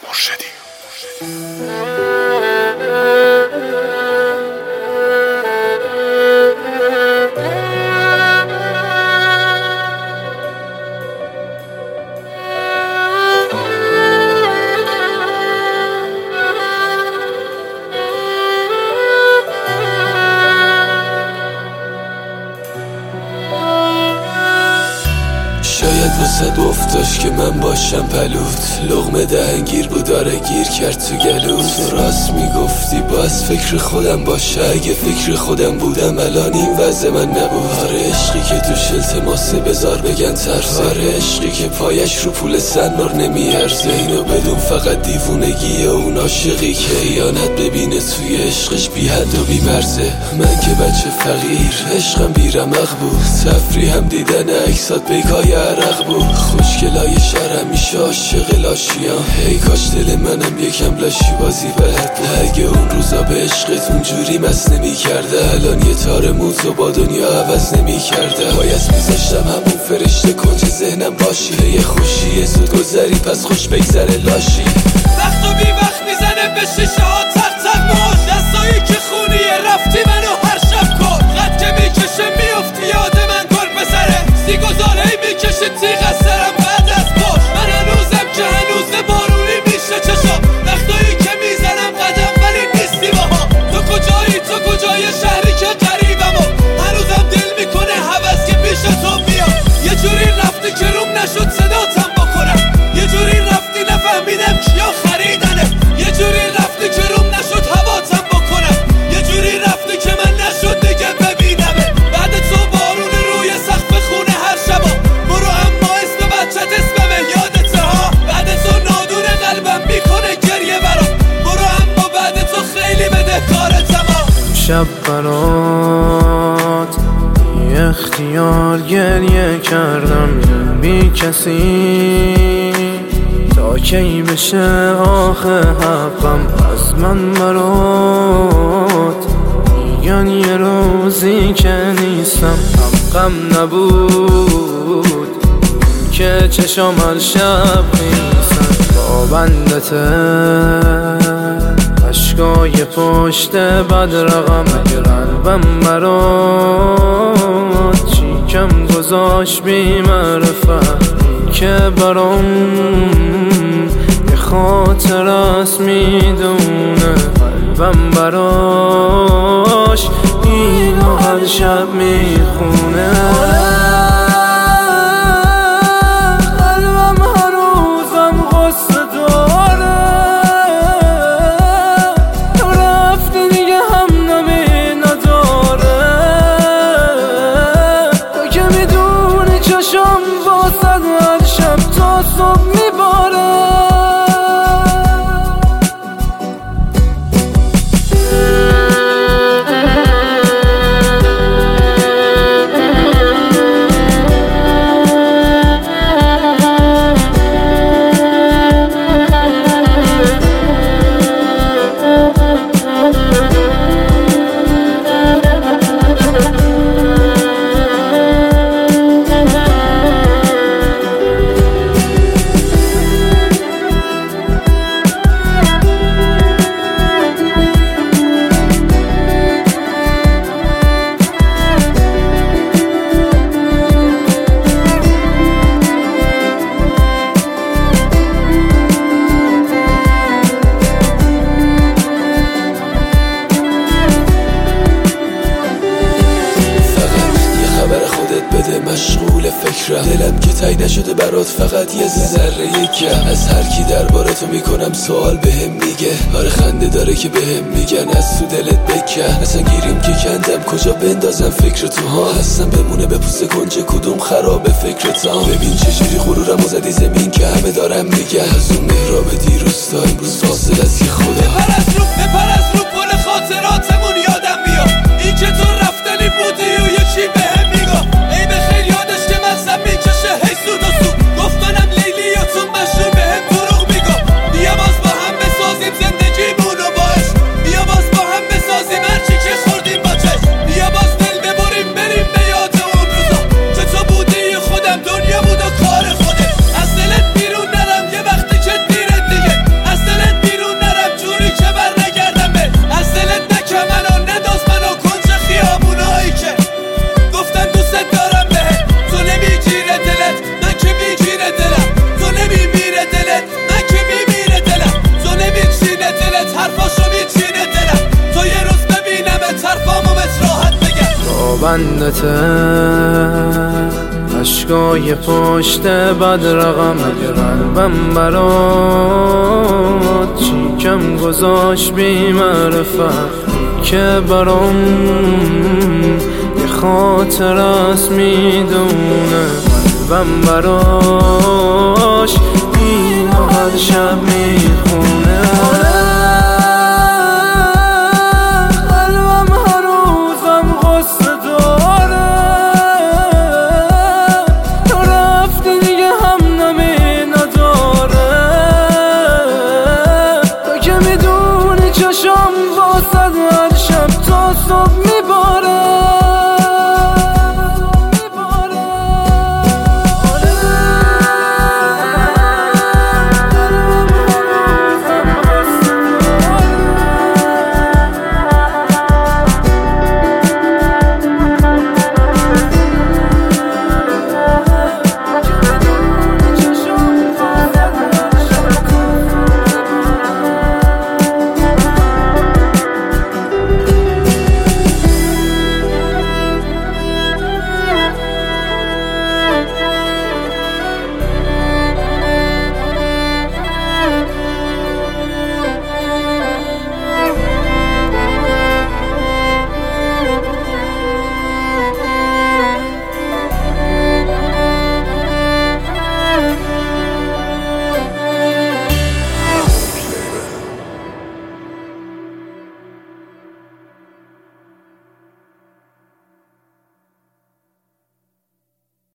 مرشدی. شاید واسه گفتاش که من باشم پلوت، لقمه دهنگیر بود داره گیر کرد تو گلوت. تو راست میگفتی باز فکر خودم باشه، اگه فکر خودم بودم الان این وضع من نبود. آره عشقی که توش التماسه بذار بگن ترسه، آره عشقی که پایش رو پول سنار نمیارزه. اینو بدون فقط دیوونگی اون عاشقی که ایانت ببینه توی عشقش بی حد و بی مرزه. من که بچه فقیر عشقم بیرمق بود، تفریحم دیدن عکسات بیکای عرق بود. خوشگلای شهر همیشه عاشق لاشیام، ای کاش دل منم یکم لاشی بازی بهت بود. اگه اون روزا به عشقت اونجوری مست نمی کرده، الان یه تار موزو با دنیا عوض نمی کرده. باید میذاشتم همون فرشته کنج ذهنم باشی، یه خوشی زود گذری پس خوش بگذره لاشی. وقت و بی وقت میزنه به شیشه ها تق تق موش، دستایی که خونیه رفتی منو هر شب کن. خط که میکشه میفتی یاد من گر بسره، سیگذاره میکشه تیغ از سرم بعد از پشت. من هنوزم که هنوز بارونی میشه چشم، وقتایی که میزنم قدم ولی نیستی باها. تو کجایی تو کجای شهری که قریبم و هنوزم دل میکنه حوض که پیش تو بیام. یه جوری رفتی که روم نشد صداتم بکنم، یه جوری رفتی نفهمیدم کیا خریدنه، یه جوری رفتی که روم نشد هواتم بکنم، یه جوری رفتی که من نشد دیگه ببینمه. بعد تو بارون روی سقف خونه هر شبا، برو اما اسم بچت اسممه یادته ها. بعد تو نادون قلبم میکنه گریه برام، برو اما بعد تو خیلی بدهکارتم ها. شب برات بی اختیار گریه کردم بی کسی، تا کی بشه آخه حقم از من برات. میگن یه روزی که نیستم حقم نبود، که چشم هر شب نیستم با بندته. عشقای پشت بد رقم قلبم برات، چیکم گذاشت بی معرفت که برام یه خاطر است میدونه قلبم براش اینو هر شب میخونه. مشغول فکرم، دلم که تای نشده برات فقط یه ذره یکم. از هر کی درباره تو میکنم سوال بهم میگه، آره خنده داره که بهم میگن از تو دلت بکن. اصلا گیریم که کندم کجا بندازم فکر تو ها، هستم بمونه به پوست کنج کدوم خراب فکرت ها. ببین چجوری غرورمو زدی زمین که همه دارم میگن، از اون مهراب دیروز تا امروز فاصله از خدا. بپر از رو پل خاطراتمون یادم بیا، این که تو رفتنی بودی و یکی بهم میگه ای بخیر یادش که مغزم میکشه هی سود و سود. گفت منم لیلی یا تو مشروع بهم دروغ میگه، بیا باز با هم بسازیم زندگیمونو باش، بیا باز با هم بسازیم هرچی که خوردیم با چشم، بیا باز دل ببریم بریم به یاد اون روزا که تو بودی خودم دنیا بود و کار خودت. از دلت بیرون نرم یه وقتی که دیره دیگه، از بندته عشقای پشت بد رقم قلبم برات چی کم گذاشت بی معرفت که برام یه خاطر است میدونه قلبم براش اینو هر شب میخونه قلبم هر روزم غصه داره تو رفتی دیگه هم نمی نداره تو که میدونی چشم